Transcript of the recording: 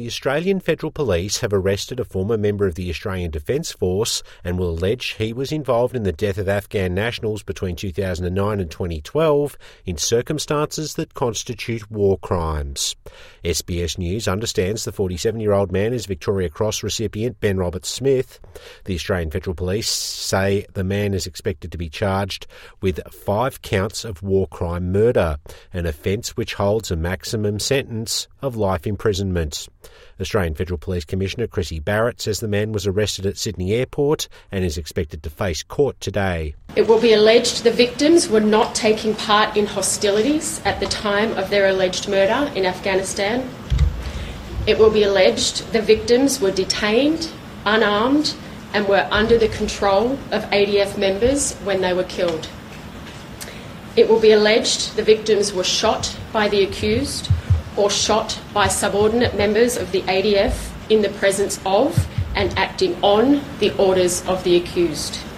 Australian Federal Police have arrested a former member of the Australian Defence Force and will allege he was involved in the death of Afghan nationals between 2009 and 2012 in circumstances that constitute war crimes. SBS News understands the 47-year-old man is Victoria Cross recipient Ben Roberts-Smith. The Australian Federal Police say the man is expected to be charged with 5 counts of war crime murder, an offence which holds a maximum sentence of life imprisonment. Australian Federal Police Commissioner Chrissy Barrett says the man was arrested at Sydney Airport and is expected to face court today. It will be alleged the victims were not taking part in hostilities at the time of their alleged murder in Afghanistan. It will be alleged the victims were detained, unarmed, and were under the control of ADF members when they were killed. It will be alleged the victims were shot by the accused or shot by subordinate members of the ADF in the presence of and acting on the orders of the accused.